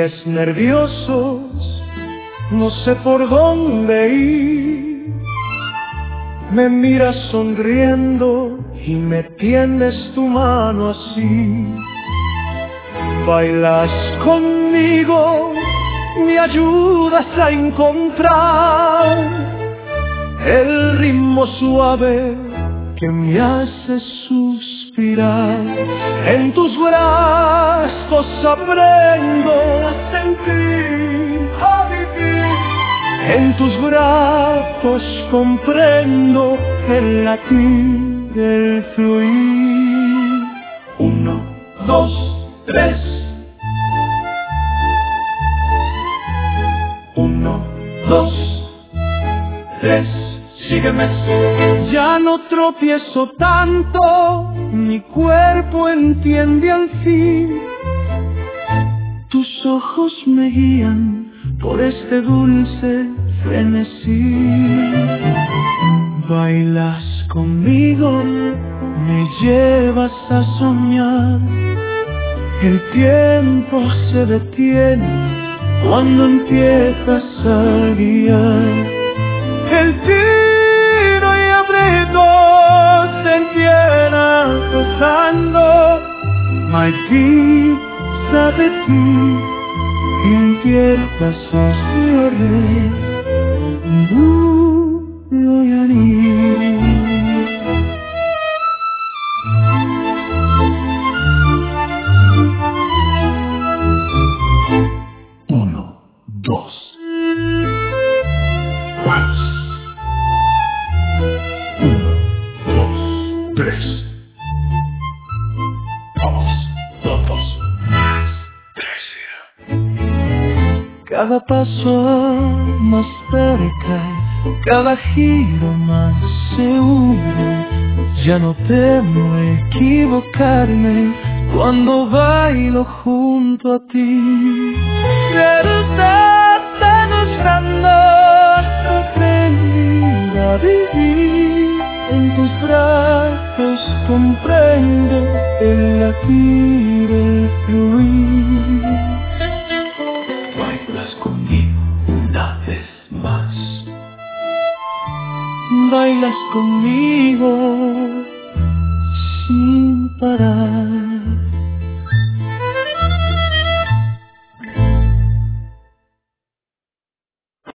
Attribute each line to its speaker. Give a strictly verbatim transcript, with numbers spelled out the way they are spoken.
Speaker 1: tienes nerviosos, no sé por dónde ir. Me miras sonriendo y me tiendes tu mano así. Bailas conmigo, me ayudas a encontrar el ritmo suave que me hace suspirar. En tus brazos aprendo a sentir, a vivir. En tus brazos comprendo el latir, el fluir. Uno, dos, tres. Uno, dos, tres. Sígueme. Ya no tropiezo tanto, mi cuerpo entiende al fin. Tus ojos me guían por este dulce frenesí. Bailas conmigo, me llevas a soñar. El tiempo se detiene cuando empiezas a guiar. El tiro y abrigo se entierran rozando. My pizza de ti y empiezas a llorar. No lloraré. Uno, dos. Tres. Vamos, dos, tres. Cada paso más cerca, cada giro más seguro. Ya no temo equivocarme cuando bailo junto a ti. Verdad demostrando aprendí a vivir. En tus brazos comprendo el latir, el fluir. Bailas conmigo una vez más. Bailas conmigo.